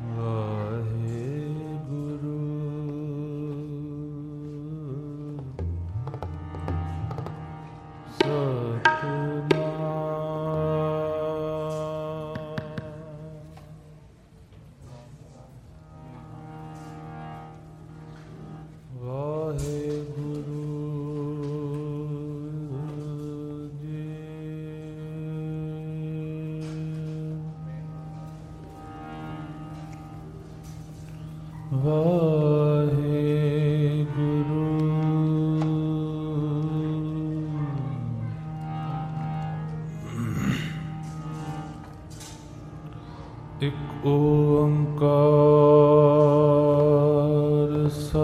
ਇਕ ਓੰਕਾਰ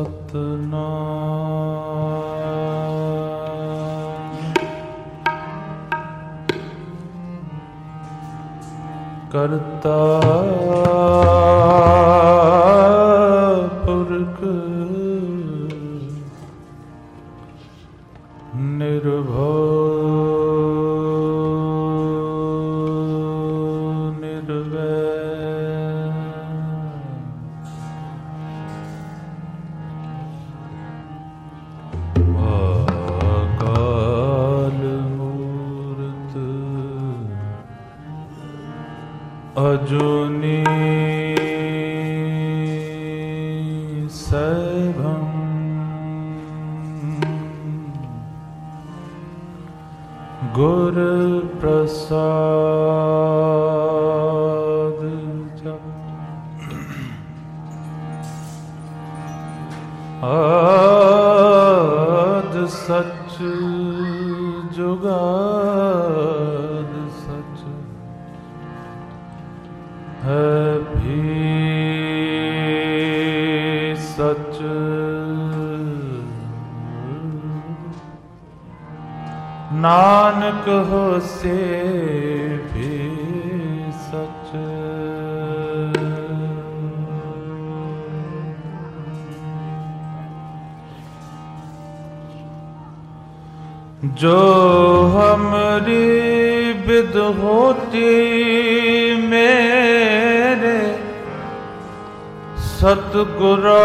ਸਤਿਨਾਮ ਕਰਤਾ ਪੁਰਖ ਨਿਰਭਉ ਅਜੂਨੀ ਸੈਭੰ ਗੁਰ ਪ੍ਰਸਾਦ ਆਦ ਸਚ ਜੁਗਾਦ ਸਚ ਹੈ ਵੀ ਸਚ ਨਾਨਕ ਹੋਸੀ ਵੀ ਸਚ ਜੋ ਹਮਰੀ ਬਿਦ ਹੋਤੀ ਮੇਰੇ ਸਤਿਗੁਰਾ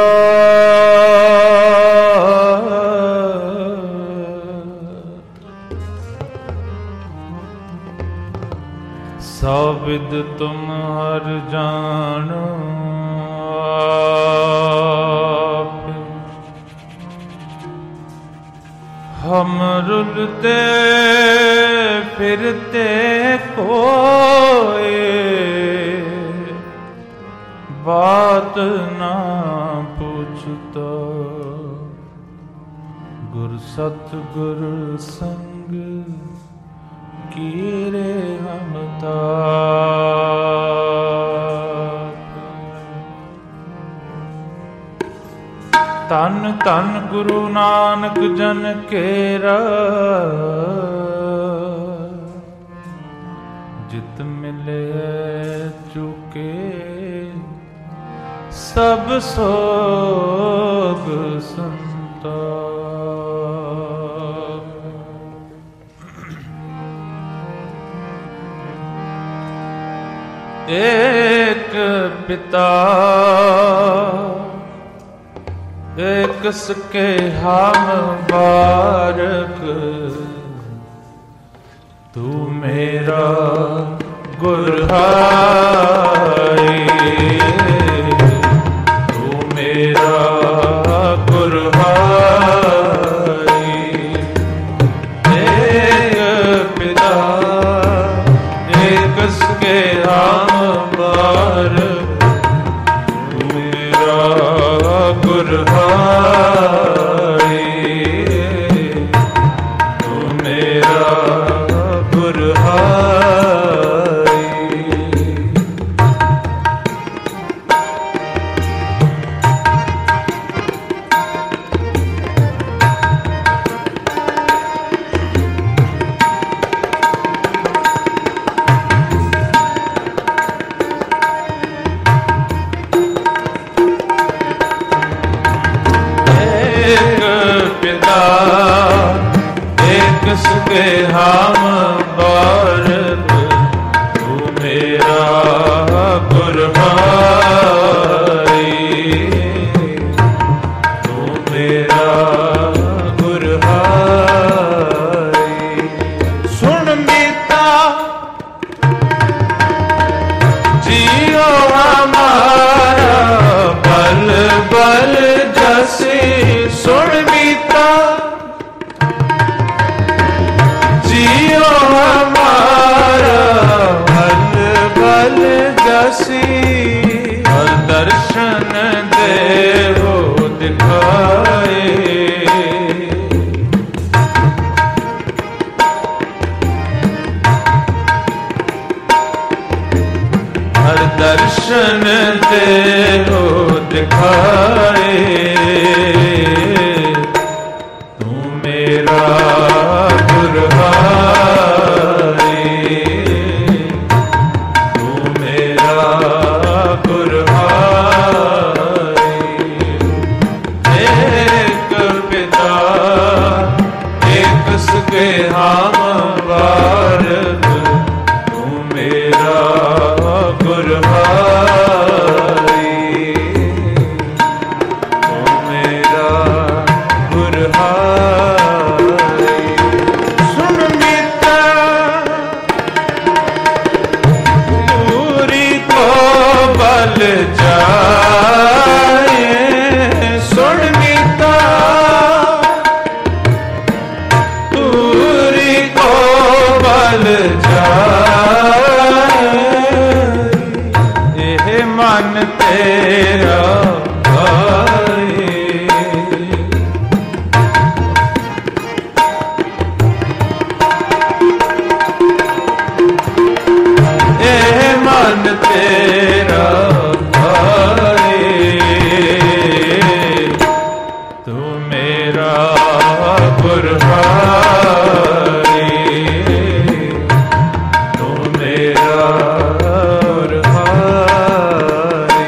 ਸਭ ਵਿਦ ਤੁਮ ਹਰ ਜਾਣੋ ਹਮ ਰੁਲਤੇ ਫਿਰਤੇ ਕੋਏ ਬਾਤ ਨਾ ਪੁੱਛਤਾ ਗੁਰ ਸਤਿਗੁਰ ਸੰਗ ਕੀਰੇ ਹਮ ਧੰਨ ਧੰਨ ਗੁਰੂ ਨਾਨਕ ਜਨ ਕੇਰਾ ਜਿਤ ਮਿਲੇ ਚੁਕੇ ਸਭ ਸੋਗ ਸੰਤਾਪ। ਏਕ ਪਿਤਾ ਏਕ ਸਕੇ ਹਮ ਬਾਰਕ ਤੂੰ ਮੇਰਾ ਗੁਰ ਹਾਈ ਤੂੰ ਮੇਰਾ ਗੁਰ ਹਾਈ। ਏਕ ਪਿਤਾ ਏਕ ਸਕੇ ਹਮ ਬਾਰਕ ਤੂੰ ਮੇਰਾ ਗੁਰ ਹਾਈ ਤੂੰ ਮੇਰਾ ਗੁਰ ਹਾਈ। ਸਕੇ ਹਮ ਬਾਰਕ ਤੂੰ ਮੇਰਾ ਗੁਰ ਹਾਈ जसी हर दर्शन देहो दिखाए। हर दर्शन देहो दिखाए। तू मेरा गुरहारे, तू मेरा गुरहारे। एक पिता एक सगे हम बारग, तू मेरा गुरहारे, तू मेरा गुरहारे। सुन मीता दूरी को बल जाए, सुन मीता दूरी को बल जाए। यह मन तेरा भाए, यह मन तेरा भाए। तू मेरा गुरहारे, तू मेरा गुरहारे।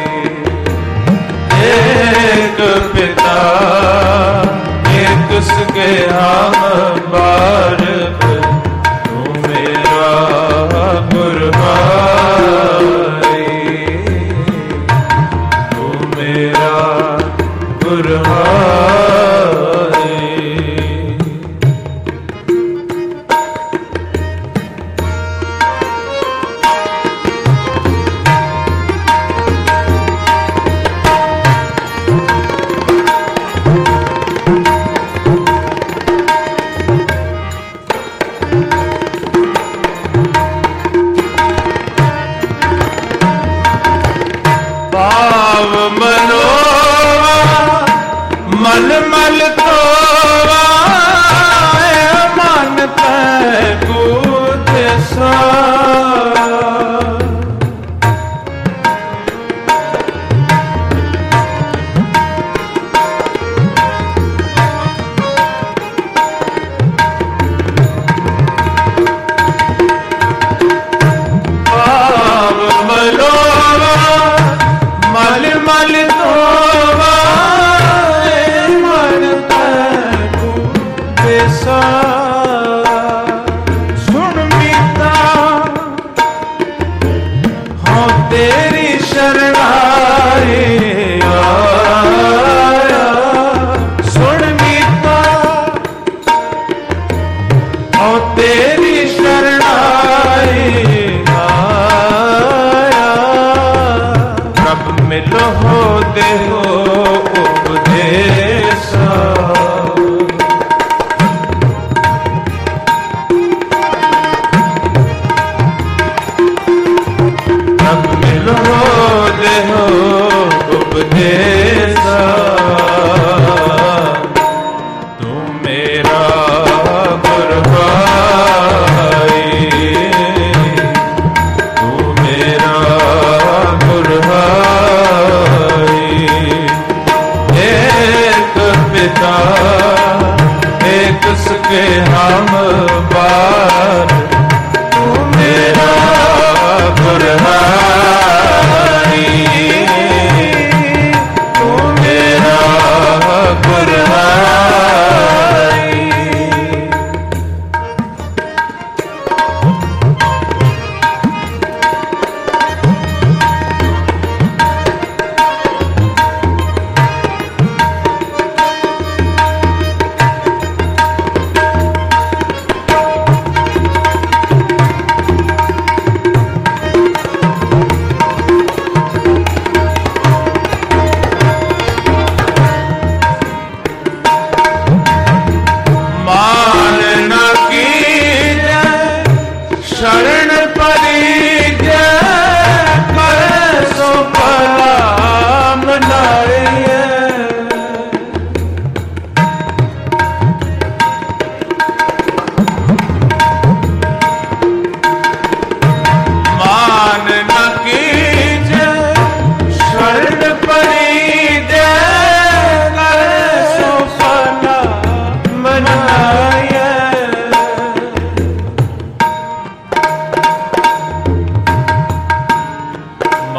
एक पिता एक सगे हम बारग, तू मेरा गुरहारे, तू मेरा गुरहारे। भाव मनोवा मन मल तोवा, मन तै कूद सा। भाव मनोवा मल मल तोवा, मन तैको बेसा। सुन मीता हाँ तेरी शरणाई आया। सुन मीता हाँ तेरी शरणाई आया। रब मिलो हो देहो उपदेशा, रब मिलो हो देहो उपदेशा। तू मेरा गुरहारे, तू मेरा गुरहारे। एक पिता एक सगे हम बार, तू मेरा गुरहारे,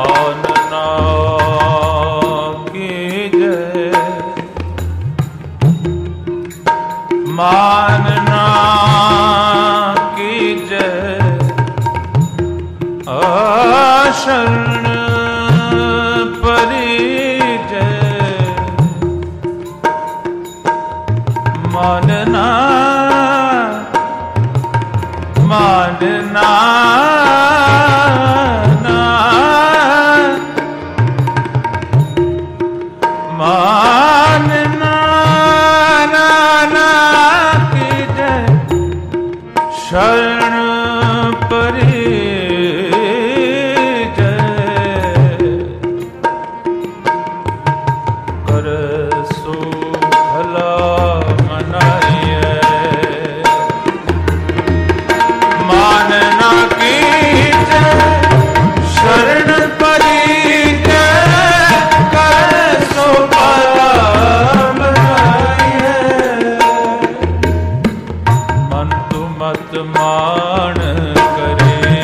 मानना कीजय, मानना कीजय, शरण परिजय, मानना मानना मानना कीजय, शरण परिजय, कर सो भला मनाइए, मानना कीजय, शरण परिजय, कर सो भला मनाइए, मन तु मत मान करे,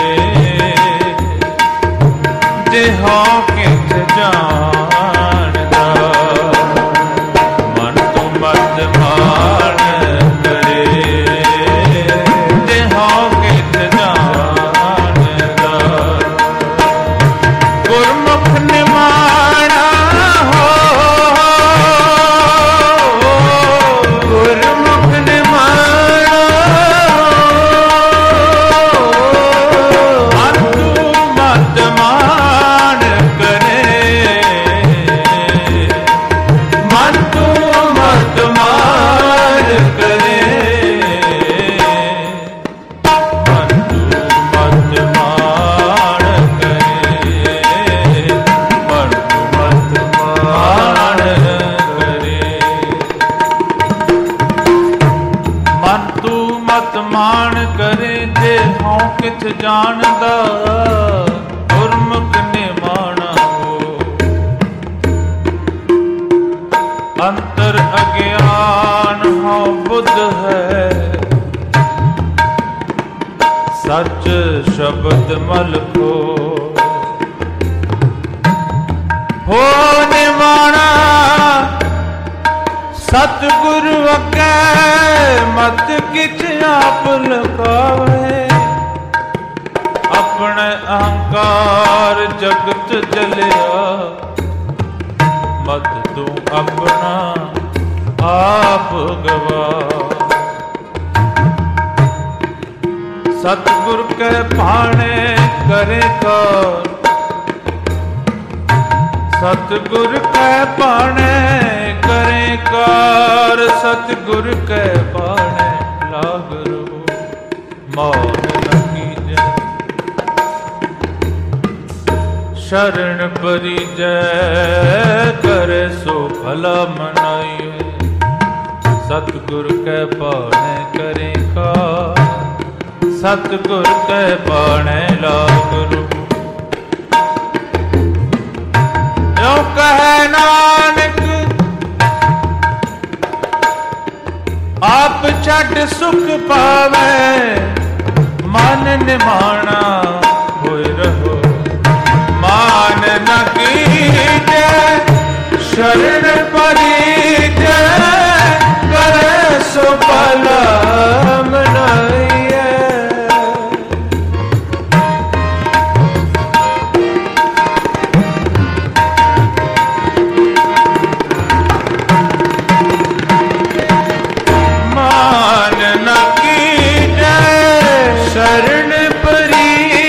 देहो कित जानदा, मन तु मत मान करे, देहो कित जानदा, गुरमुख निमाणा हो, गुरमुख निमाणा मन तू मत मान करे, मन तू मत मान करे, मन तू मत मान करे, मन तू मत मान करे, मन तू मत मान करे, जे हों किथ जानदा, गुरमुख निमाणा हो, अंतर अज्ञान हो बुद्ध है, सच शब्द मल को हो निमाणा, सतगुरु अकै मत किछ आप लुकावे, अपने अहंकार जगत जलिया, मत तू अपना आप गवा, सतगुर के भाणे करे कार, सतगुर के भाणे करे कार, सतगुर के भाणे लाग रो, मौन न कीजय, शरण परिजय, करे सो भला मनाइए, सतगुर के भाणे करे कार, सतगुर के भाणे लाग रो, जो कहे नानक आप छट सुख पावे, मन निमाणा होए रहो, मान न कीजय, शरण परिजय, करे सो भला मनाइए, मान न कीजय, शरण परिजय,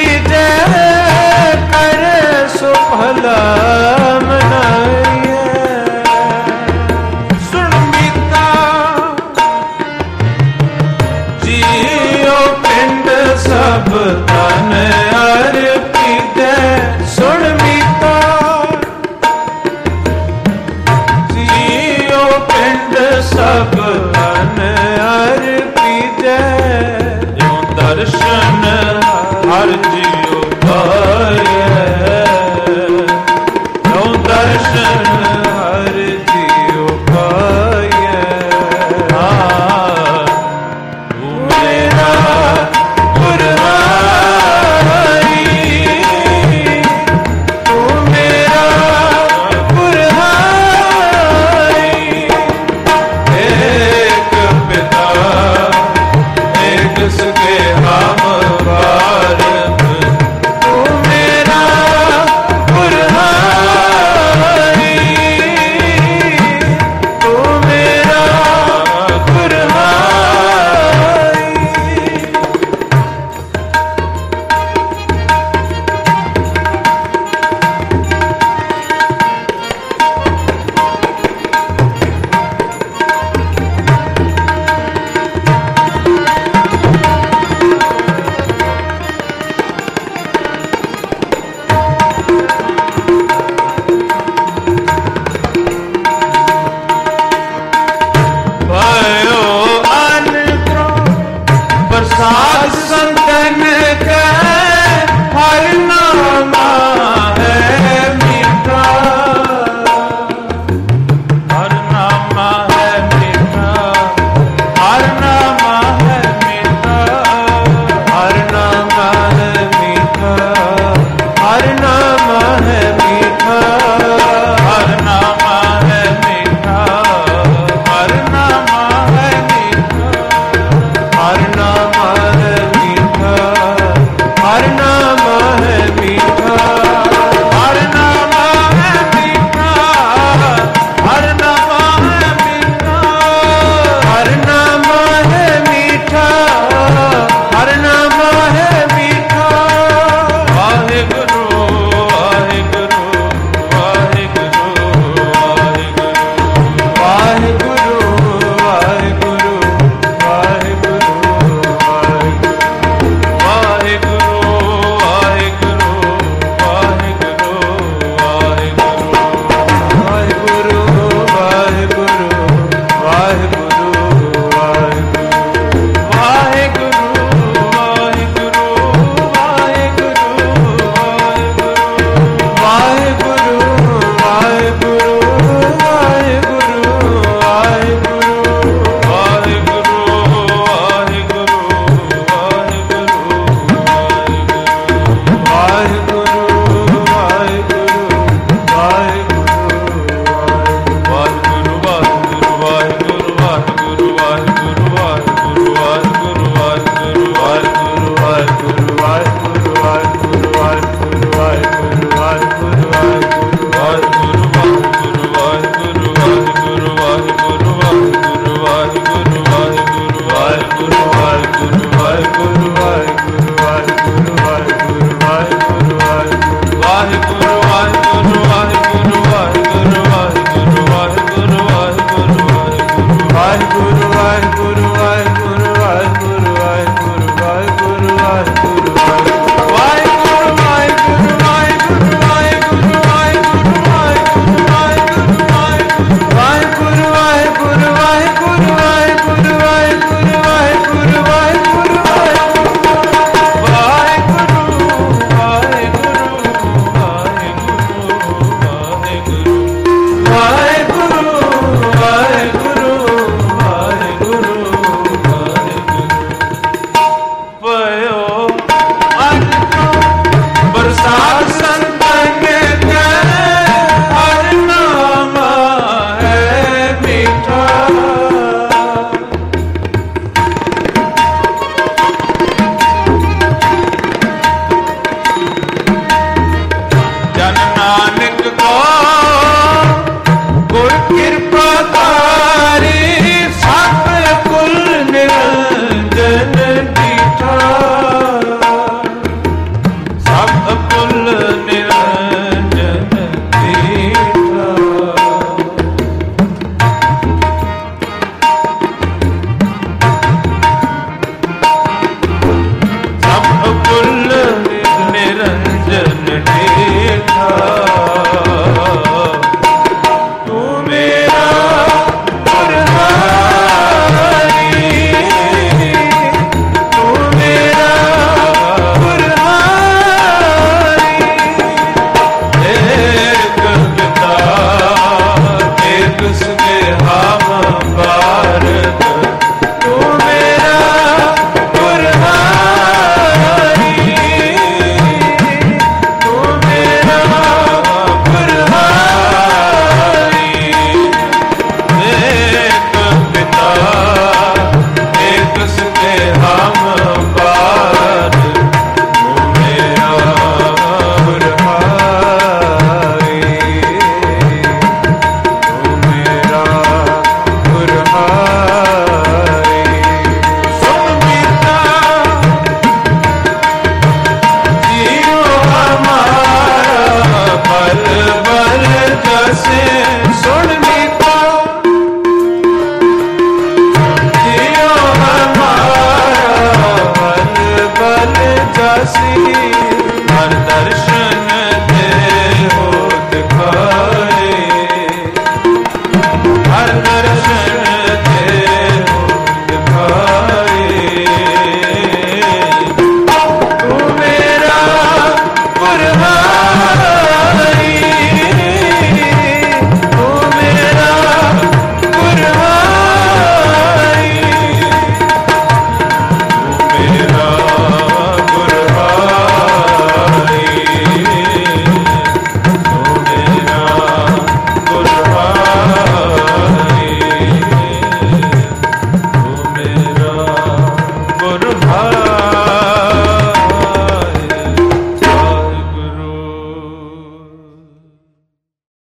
ਬੈਠਾ